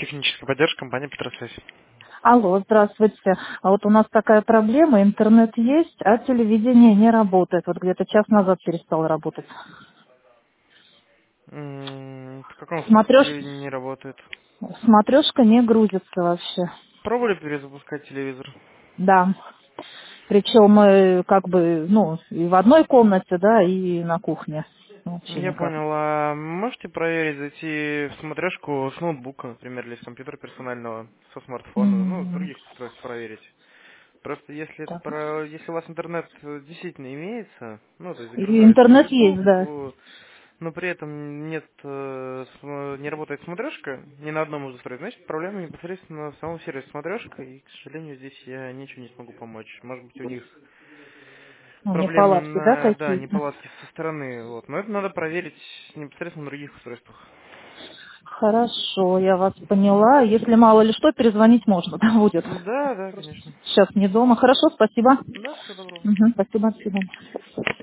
Техническая поддержка, компания Петросвязь. Алло, здравствуйте. А вот у нас такая проблема, интернет есть, а телевидение не работает. Вот где-то час назад перестало работать. В каком смысле Смотрёшь, телевидение не работает? смотрешка не грузится вообще. Пробовали перезапускать телевизор? Да. Причем как бы, ну, и в одной комнате, да, и на кухне. Вообще Я никак. понял. А можете проверить, зайти в смотрешку с ноутбука, например, или с компьютера персонального, со смартфона, ну, с М, других устройств проверить? Просто если Так. если у вас интернет действительно имеется, ну, то есть И загружается на интернет есть, YouTube, да. но при этом нет, не работает смотрешка ни на одном из устройств, значит проблема непосредственно в самом сервисе смотрешка, и, к сожалению, здесь я ничего не смогу помочь. Может быть, у них Ну, проблемы неполадки, да, на, да, какие-то. неполадки со стороны, вот. Но это надо проверить непосредственно на других устройствах. Хорошо, я вас поняла. Если мало ли что, перезвонить можно, да, будет. Да, да, конечно. Сейчас не дома. Хорошо, спасибо. Да, всего доброго. Мгм, спасибо, до свидания.